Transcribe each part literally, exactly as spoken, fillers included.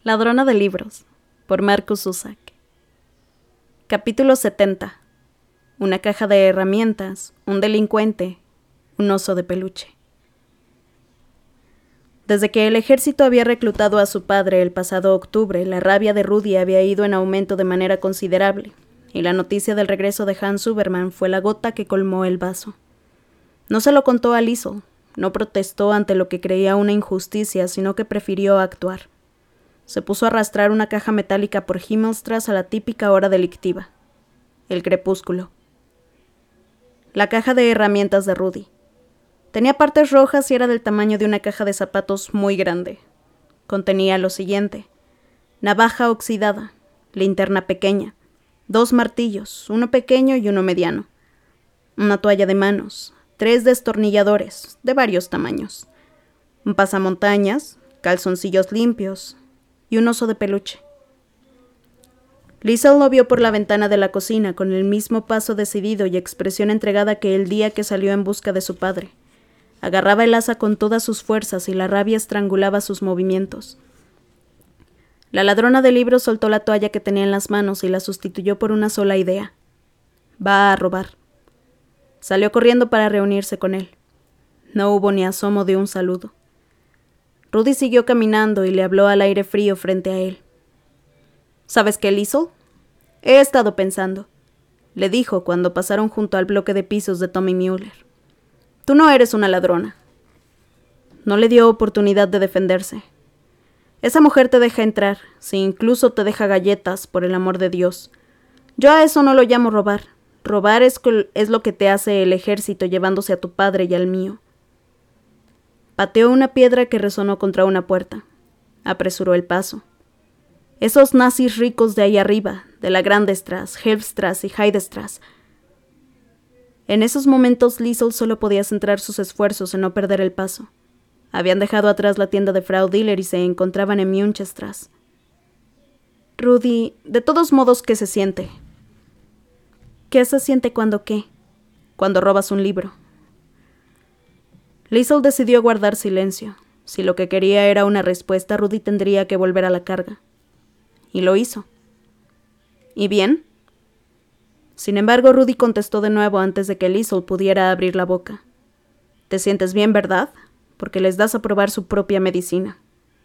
Ladrona de libros, por Marcus Zusak. Capítulo setenta. Una caja de herramientas, un delincuente, un oso de peluche. Desde que el ejército había reclutado a su padre el pasado octubre, la rabia de Rudy había ido en aumento de manera considerable, y la noticia del regreso de Hans Suberman fue la gota que colmó el vaso. No se lo contó a Liesl, no protestó ante lo que creía una injusticia, sino que prefirió actuar. Se puso a arrastrar una caja metálica por Himmelstrasse a la típica hora delictiva. El crepúsculo. La caja de herramientas de Rudy. Tenía partes rojas y era del tamaño de una caja de zapatos muy grande. Contenía lo siguiente: navaja oxidada, linterna pequeña, dos martillos, uno pequeño y uno mediano, una toalla de manos, tres destornilladores de varios tamaños, un pasamontañas, calzoncillos limpios y un oso de peluche. Liesl lo vio por la ventana de la cocina con el mismo paso decidido y expresión entregada que el día que salió en busca de su padre. Agarraba el asa con todas sus fuerzas y la rabia estrangulaba sus movimientos. La ladrona de libros soltó la toalla que tenía en las manos y la sustituyó por una sola idea. Va a robar. Salió corriendo para reunirse con él. No hubo ni asomo de un saludo. Rudy siguió caminando y le habló al aire frío frente a él. ¿Sabes qué, Liesl? He estado pensando, le dijo cuando pasaron junto al bloque de pisos de Tommy Müller. Tú no eres una ladrona. No le dio oportunidad de defenderse. Esa mujer te deja entrar, si incluso te deja galletas, por el amor de Dios. Yo a eso no lo llamo robar. Robar es, es lo que te hace el ejército llevándose a tu padre y al mío. Pateó una piedra que resonó contra una puerta. Apresuró el paso. Esos nazis ricos de ahí arriba, de la Grandestrasse, Helfstrasse y Heidestrasse. En esos momentos Liesl solo podía centrar sus esfuerzos en no perder el paso. Habían dejado atrás la tienda de Frau Diller y se encontraban en Münchestrasse. Rudy, de todos modos, ¿qué se siente? ¿Qué se siente cuando qué? Cuando robas un libro. Liesl decidió guardar silencio. Si lo que quería era una respuesta, Rudy tendría que volver a la carga. Y lo hizo. ¿Y bien? Sin embargo, Rudy contestó de nuevo antes de que Liesl pudiera abrir la boca. ¿Te sientes bien, verdad? Porque les das a probar su propia medicina.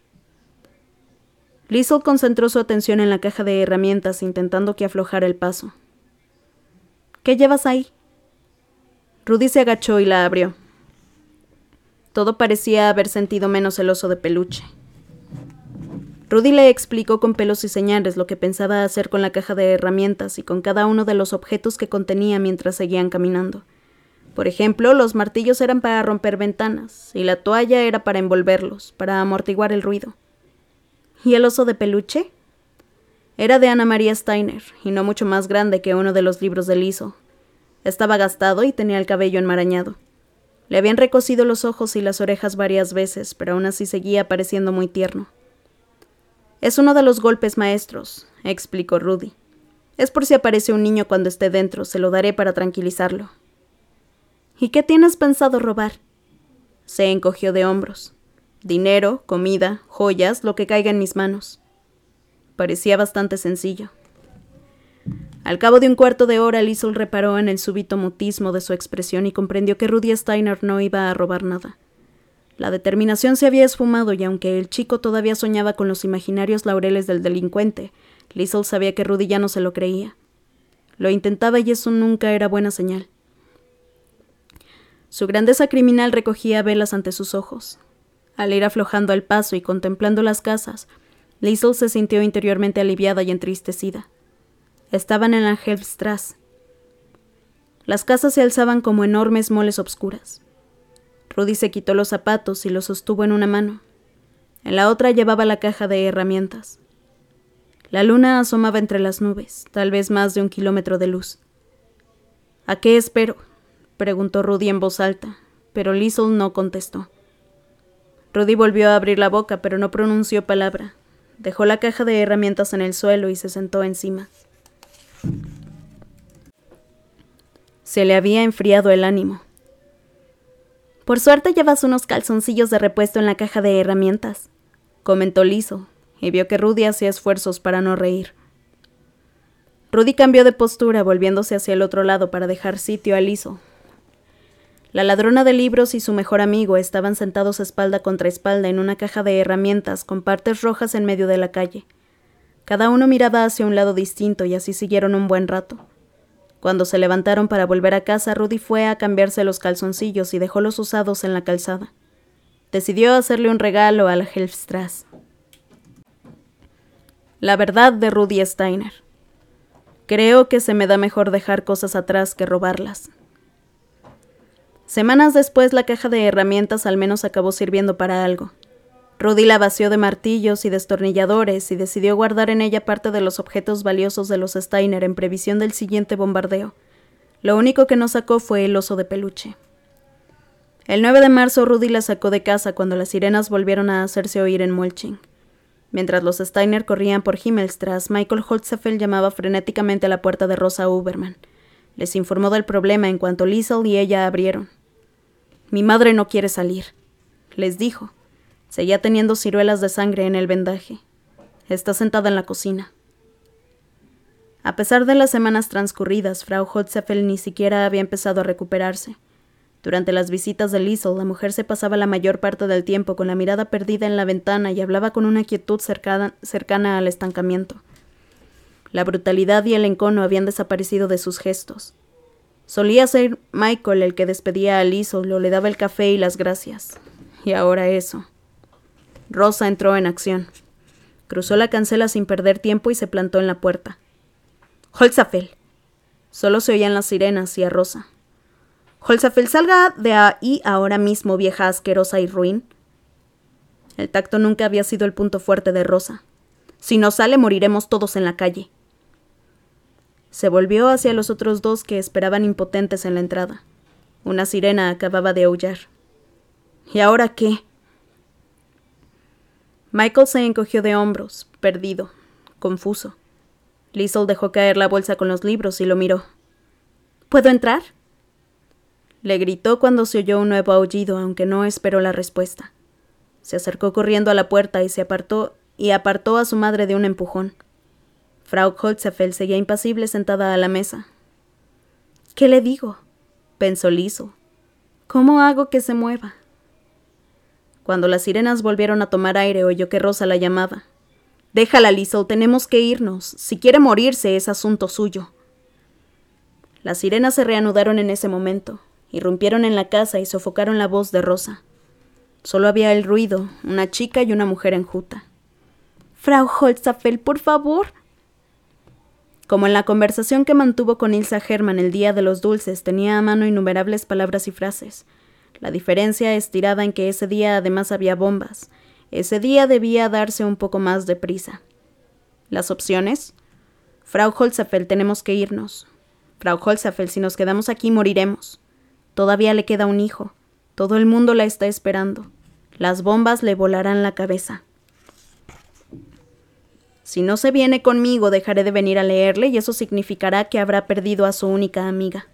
Liesl concentró su atención en la caja de herramientas, intentando que aflojara el paso. ¿Qué llevas ahí? Rudy se agachó y la abrió. Todo parecía haber sentido menos el oso de peluche. Rudy le explicó con pelos y señales lo que pensaba hacer con la caja de herramientas y con cada uno de los objetos que contenía mientras seguían caminando. Por ejemplo, los martillos eran para romper ventanas y la toalla era para envolverlos, para amortiguar el ruido. ¿Y el oso de peluche? Era de Anna Maria Steiner y no mucho más grande que uno de los libros de Liesl. Estaba gastado y tenía el cabello enmarañado. Le habían recosido los ojos y las orejas varias veces, pero aún así seguía pareciendo muy tierno. Es uno de los golpes maestros, explicó Rudy. Es por si aparece un niño cuando esté dentro, se lo daré para tranquilizarlo. ¿Y qué tienes pensado robar? Se encogió de hombros. Dinero, comida, joyas, lo que caiga en mis manos. Parecía bastante sencillo. Al cabo de un cuarto de hora, Liesl reparó en el súbito mutismo de su expresión y comprendió que Rudy Steiner no iba a robar nada. La determinación se había esfumado y aunque el chico todavía soñaba con los imaginarios laureles del delincuente, Liesl sabía que Rudy ya no se lo creía. Lo intentaba y eso nunca era buena señal. Su grandeza criminal recogía velas ante sus ojos. Al ir aflojando el paso y contemplando las casas, Liesl se sintió interiormente aliviada y entristecida. Estaban en la Helfstrasse. Las casas se alzaban como enormes moles obscuras. Rudy se quitó los zapatos y los sostuvo en una mano. En la otra llevaba la caja de herramientas. La luna asomaba entre las nubes, tal vez más de un kilómetro de luz. ¿A qué espero?, preguntó Rudy en voz alta, pero Liesl no contestó. Rudy volvió a abrir la boca, pero no pronunció palabra. Dejó la caja de herramientas en el suelo y se sentó encima. Se le había enfriado el ánimo. Por suerte llevas unos calzoncillos de repuesto en la caja de herramientas, comentó Liesl, y vio que Rudy hacía esfuerzos para no reír. Rudy cambió de postura, volviéndose hacia el otro lado para dejar sitio a Liesl. La ladrona de libros y su mejor amigo estaban sentados espalda contra espalda en una caja de herramientas con partes rojas en medio de la calle. Cada uno miraba hacia un lado distinto y así siguieron un buen rato. Cuando se levantaron para volver a casa, Rudy fue a cambiarse los calzoncillos y dejó los usados en la calzada. Decidió hacerle un regalo a la Helfstrasse. La verdad de Rudy Steiner. Creo que se me da mejor dejar cosas atrás que robarlas. Semanas después, la caja de herramientas al menos acabó sirviendo para algo. Rudy la vació de martillos y destornilladores y decidió guardar en ella parte de los objetos valiosos de los Steiner en previsión del siguiente bombardeo. Lo único que no sacó fue el oso de peluche. El nueve de marzo, Rudy la sacó de casa cuando las sirenas volvieron a hacerse oír en Molching. Mientras los Steiner corrían por Himmelstrasse, Michael Holzapfel llamaba frenéticamente a la puerta de Rosa Uberman. Les informó del problema en cuanto Liesl y ella abrieron. «Mi madre no quiere salir», les dijo. Seguía teniendo ciruelas de sangre en el vendaje. Está sentada en la cocina. A pesar de las semanas transcurridas, Frau Holzapfel ni siquiera había empezado a recuperarse. Durante las visitas de Liesl, la mujer se pasaba la mayor parte del tiempo con la mirada perdida en la ventana y hablaba con una quietud cercana, cercana al estancamiento. La brutalidad y el encono habían desaparecido de sus gestos. Solía ser Michael el que despedía a Liesl o le daba el café y las gracias. Y ahora eso. Rosa entró en acción. Cruzó la cancela sin perder tiempo y se plantó en la puerta. «Holzapfel». Solo se oían las sirenas y a Rosa. «Holzapfel, salga de ahí ahora mismo, vieja asquerosa y ruin». El tacto nunca había sido el punto fuerte de Rosa. «Si no sale, moriremos todos en la calle». Se volvió hacia los otros dos que esperaban impotentes en la entrada. Una sirena acababa de aullar. ¿Y ahora qué? Michael se encogió de hombros, perdido, confuso. Liesl dejó caer la bolsa con los libros y lo miró. ¿Puedo entrar?, le gritó cuando se oyó un nuevo aullido, aunque no esperó la respuesta. Se acercó corriendo a la puerta y se apartó y apartó a su madre de un empujón. Frau Holzapfel seguía impasible sentada a la mesa. «¿Qué le digo?», pensó Liesl. «¿Cómo hago que se mueva?». Cuando las sirenas volvieron a tomar aire, oyó que Rosa la llamaba. «Déjala, Liesl, tenemos que irnos. Si quiere morirse, es asunto suyo». Las sirenas se reanudaron en ese momento, irrumpieron en la casa y sofocaron la voz de Rosa. Solo había el ruido, una chica y una mujer enjuta. «Frau Holzapfel, por favor». Como en la conversación que mantuvo con Ilsa Hermann el día de los dulces, tenía a mano innumerables palabras y frases. La diferencia estirada en que ese día además había bombas. Ese día debía darse un poco más de prisa. ¿Las opciones? Frau Holzapfel, tenemos que irnos. Frau Holzapfel, si nos quedamos aquí moriremos. Todavía le queda un hijo. Todo el mundo la está esperando. Las bombas le volarán la cabeza. Si no se viene conmigo, dejaré de venir a leerle y eso significará que habrá perdido a su única amiga.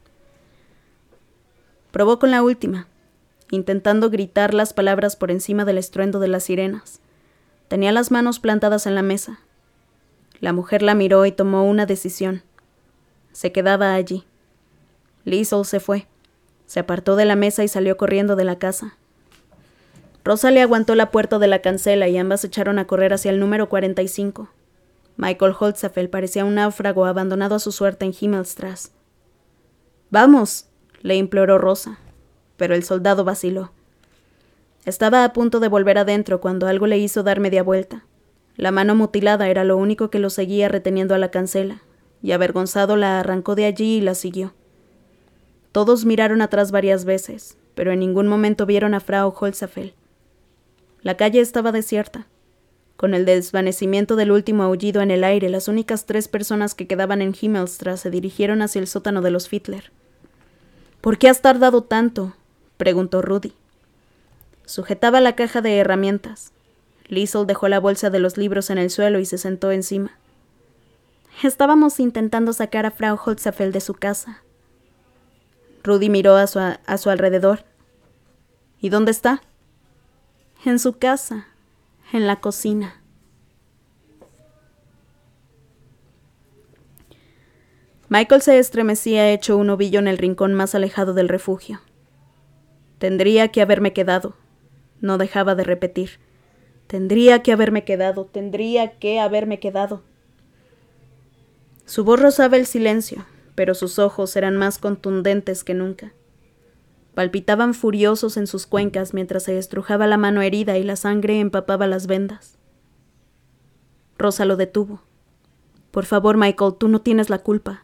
Probó con la última, intentando gritar las palabras por encima del estruendo de las sirenas. Tenía las manos plantadas en la mesa. La mujer la miró y tomó una decisión. Se quedaba allí. Liesl se fue. Se apartó de la mesa y salió corriendo de la casa. Rosa le aguantó la puerta de la cancela y ambas echaron a correr hacia el número cuarenta y cinco. Michael Holzapfel parecía un náufrago abandonado a su suerte en Himmelstrasse. «Vamos», le imploró Rosa, pero el soldado vaciló. Estaba a punto de volver adentro cuando algo le hizo dar media vuelta. La mano mutilada era lo único que lo seguía reteniendo a la cancela, y avergonzado la arrancó de allí y la siguió. Todos miraron atrás varias veces, pero en ningún momento vieron a Frau Holzapfel. La calle estaba desierta. Con el desvanecimiento del último aullido en el aire, las únicas tres personas que quedaban en Himmelstrasse se dirigieron hacia el sótano de los Fiedler. «¿Por qué has tardado tanto?», preguntó Rudy. Sujetaba la caja de herramientas. Liesl dejó la bolsa de los libros en el suelo y se sentó encima. «Estábamos intentando sacar a Frau Holzapfel de su casa». Rudy miró a su, a, a su alrededor. «¿Y dónde está?». «En su casa, en la cocina». Michael se estremecía hecho un ovillo en el rincón más alejado del refugio. Tendría que haberme quedado. No dejaba de repetir. Tendría que haberme quedado, tendría que haberme quedado. Su voz rozaba el silencio, pero sus ojos eran más contundentes que nunca. Palpitaban furiosos en sus cuencas mientras se estrujaba la mano herida y la sangre empapaba las vendas. Rosa lo detuvo. Por favor, Michael, tú no tienes la culpa.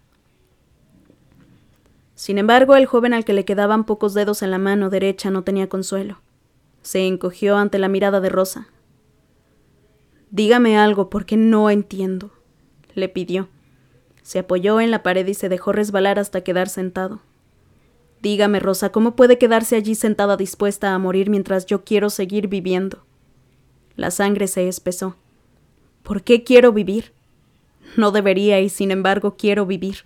Sin embargo, el joven al que le quedaban pocos dedos en la mano derecha no tenía consuelo. Se encogió ante la mirada de Rosa. Dígame algo, porque no entiendo, le pidió. Se apoyó en la pared y se dejó resbalar hasta quedar sentado. Dígame, Rosa, ¿cómo puede quedarse allí sentada dispuesta a morir mientras yo quiero seguir viviendo? La sangre se espesó. ¿Por qué quiero vivir? No debería y sin embargo quiero vivir.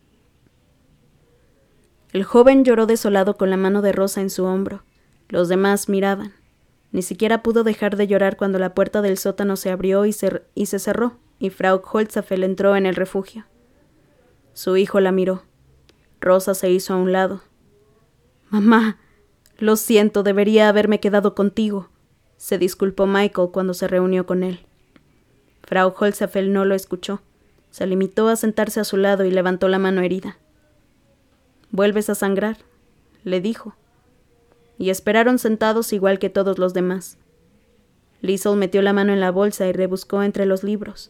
El joven lloró desolado con la mano de Rosa en su hombro. Los demás miraban. Ni siquiera pudo dejar de llorar cuando la puerta del sótano se abrió y se, y se cerró, y Frau Holzapfel entró en el refugio. Su hijo la miró. Rosa se hizo a un lado. «Mamá, lo siento, debería haberme quedado contigo», se disculpó Michael cuando se reunió con él. Frau Holzapfel no lo escuchó. Se limitó a sentarse a su lado y levantó la mano herida. «¿Vuelves a sangrar?», le dijo. Y esperaron sentados igual que todos los demás. Liesl metió la mano en la bolsa y rebuscó entre los libros.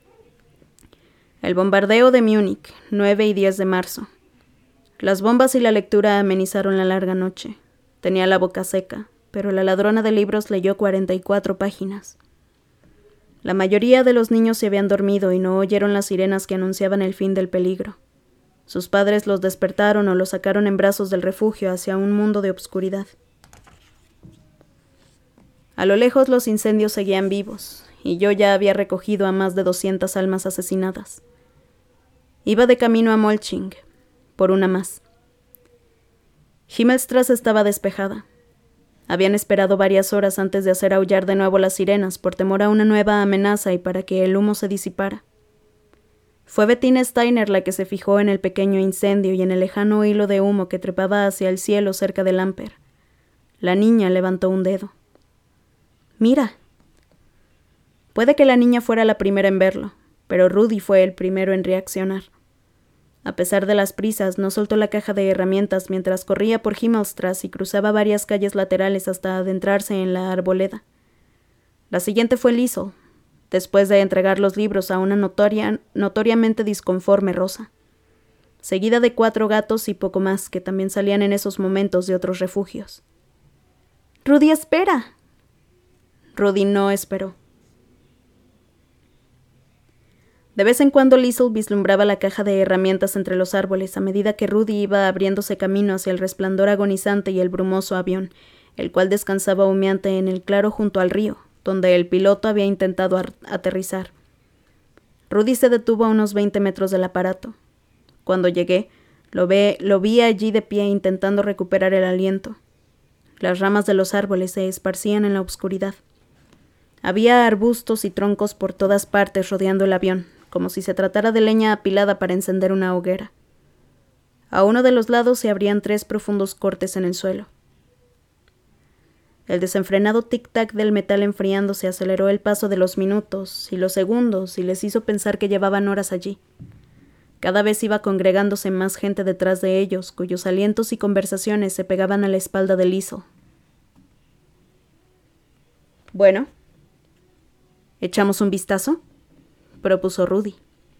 El bombardeo de Múnich, nueve y diez de marzo. Las bombas y la lectura amenizaron la larga noche. Tenía la boca seca, pero la ladrona de libros leyó cuarenta y cuatro páginas. La mayoría de los niños se habían dormido y no oyeron las sirenas que anunciaban el fin del peligro. Sus padres los despertaron o los sacaron en brazos del refugio hacia un mundo de obscuridad. A lo lejos los incendios seguían vivos, y yo ya había recogido a más de doscientas almas asesinadas. Iba de camino a Molching, por una más. Himmelstrasse estaba despejada. Habían esperado varias horas antes de hacer aullar de nuevo las sirenas por temor a una nueva amenaza y para que el humo se disipara. Fue Bettina Steiner la que se fijó en el pequeño incendio y en el lejano hilo de humo que trepaba hacia el cielo cerca del Amper. La niña levantó un dedo. «Mira». Puede que la niña fuera la primera en verlo, pero Rudy fue el primero en reaccionar. A pesar de las prisas, no soltó la caja de herramientas mientras corría por Himmelstrasse y cruzaba varias calles laterales hasta adentrarse en la arboleda. La siguiente fue Liesl, después de entregar los libros a una notoria, notoriamente disconforme Rosa, seguida de cuatro gatos y poco más que también salían en esos momentos de otros refugios. «Rudy, espera». Rudy no esperó. De vez en cuando Liesl vislumbraba la caja de herramientas entre los árboles a medida que Rudy iba abriéndose camino hacia el resplandor agonizante y el brumoso avión, el cual descansaba humeante en el claro junto al río, donde el piloto había intentado aterrizar. Rudy se detuvo a unos veinte metros del aparato. Cuando llegué, lo, ve, lo vi allí de pie intentando recuperar el aliento. Las ramas de los árboles se esparcían en la oscuridad. Había arbustos y troncos por todas partes rodeando el avión, como si se tratara de leña apilada para encender una hoguera. A uno de los lados se abrían tres profundos cortes en el suelo. El desenfrenado tic-tac del metal enfriándose aceleró el paso de los minutos y los segundos y les hizo pensar que llevaban horas allí. Cada vez iba congregándose más gente detrás de ellos, cuyos alientos y conversaciones se pegaban a la espalda de Liesl. «Bueno, ¿echamos un vistazo?», propuso Rudy.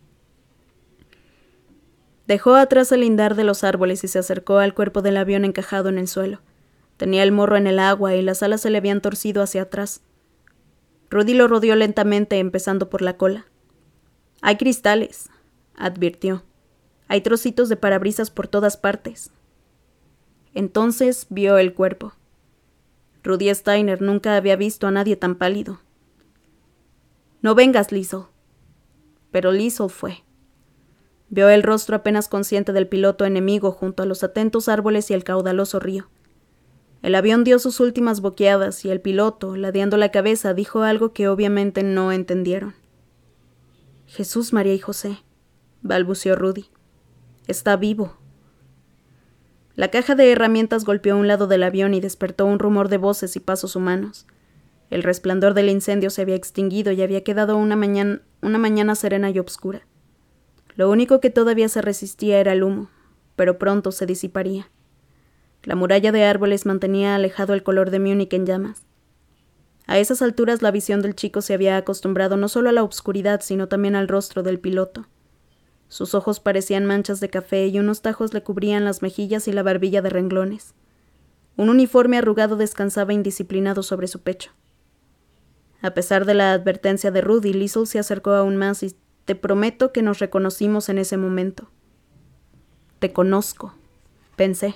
Dejó atrás el lindar de los árboles y se acercó al cuerpo del avión encajado en el suelo. Tenía el morro en el agua y las alas se le habían torcido hacia atrás. Rudy lo rodeó lentamente, empezando por la cola. «Hay cristales», advirtió. «Hay trocitos de parabrisas por todas partes». Entonces vio el cuerpo. Rudy Steiner nunca había visto a nadie tan pálido. «No vengas, Liesl». Pero Liesl fue. Vio el rostro apenas consciente del piloto enemigo junto a los atentos árboles y el caudaloso río. El avión dio sus últimas boqueadas y el piloto, ladeando la cabeza, dijo algo que obviamente no entendieron. «Jesús, María y José», balbuceó Rudy. Está vivo. La caja de herramientas golpeó un lado del avión y despertó un rumor de voces y pasos humanos. El resplandor del incendio se había extinguido y había quedado una mañana, una mañana serena y oscura. Lo único que todavía se resistía era el humo, pero pronto se disiparía. La muralla de árboles mantenía alejado el color de Múnich en llamas. A esas alturas la visión del chico se había acostumbrado no solo a la oscuridad, sino también al rostro del piloto. Sus ojos parecían manchas de café y unos tajos le cubrían las mejillas y la barbilla de renglones. Un uniforme arrugado descansaba indisciplinado sobre su pecho. A pesar de la advertencia de Rudy, Liesl se acercó aún más y te prometo que nos reconocimos en ese momento. Te conozco, pensé.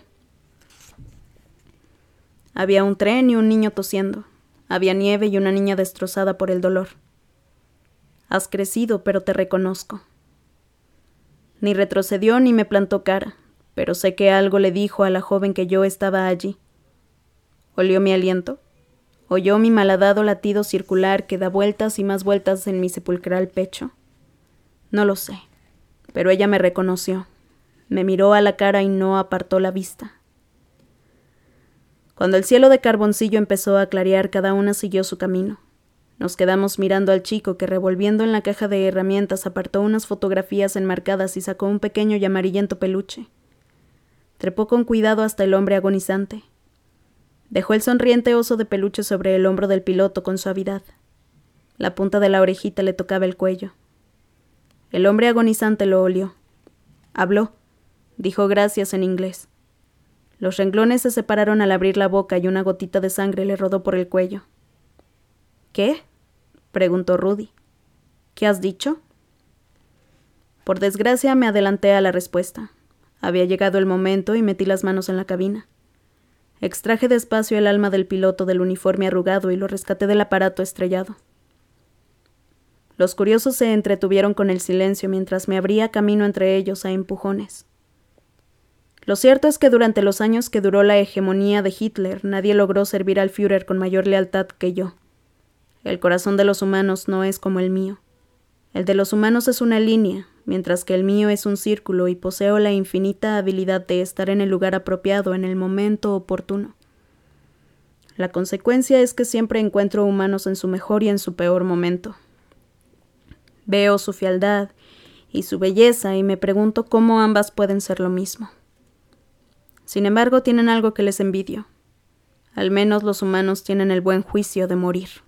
Había un tren y un niño tosiendo. Había nieve y una niña destrozada por el dolor. Has crecido, pero te reconozco. Ni retrocedió ni me plantó cara, pero sé que algo le dijo a la joven que yo estaba allí. Olió mi aliento. Oyó mi malhadado latido circular que da vueltas y más vueltas en mi sepulcral pecho. No lo sé, pero ella me reconoció. Me miró a la cara y no apartó la vista. Cuando el cielo de carboncillo empezó a clarear, cada una siguió su camino. Nos quedamos mirando al chico que, revolviendo en la caja de herramientas, apartó unas fotografías enmarcadas y sacó un pequeño y amarillento peluche. Trepó con cuidado hasta el hombre agonizante. Dejó el sonriente oso de peluche sobre el hombro del piloto con suavidad. La punta de la orejita le tocaba el cuello. El hombre agonizante lo olió. Habló. Dijo gracias en inglés. Los renglones se separaron al abrir la boca y una gotita de sangre le rodó por el cuello. ¿Qué? Preguntó Rudy. ¿Qué has dicho? Por desgracia me adelanté a la respuesta. Había llegado el momento y metí las manos en la cabina. Extraje despacio el alma del piloto del uniforme arrugado y lo rescaté del aparato estrellado. Los curiosos se entretuvieron con el silencio mientras me abría camino entre ellos a empujones. Lo cierto es que durante los años que duró la hegemonía de Hitler, nadie logró servir al Führer con mayor lealtad que yo. El corazón de los humanos no es como el mío. El de los humanos es una línea, mientras que el mío es un círculo y poseo la infinita habilidad de estar en el lugar apropiado en el momento oportuno. La consecuencia es que siempre encuentro humanos en su mejor y en su peor momento. Veo su fealdad y su belleza y me pregunto cómo ambas pueden ser lo mismo. Sin embargo, tienen algo que les envidio. Al menos los humanos tienen el buen juicio de morir.